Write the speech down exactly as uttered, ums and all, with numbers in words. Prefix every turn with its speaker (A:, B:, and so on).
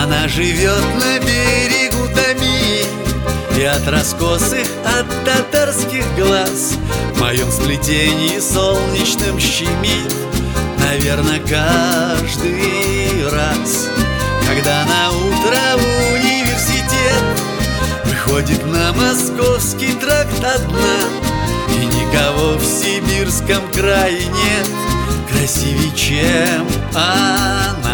A: Она живет на берегу Томи, и от раскосых, от татарских глаз в моем сплетении солнечным щемит, наверное, каждый раз, когда на утро в университет выходит на московский тракт одна, и никого в сибирском крае нет красивее, чем она.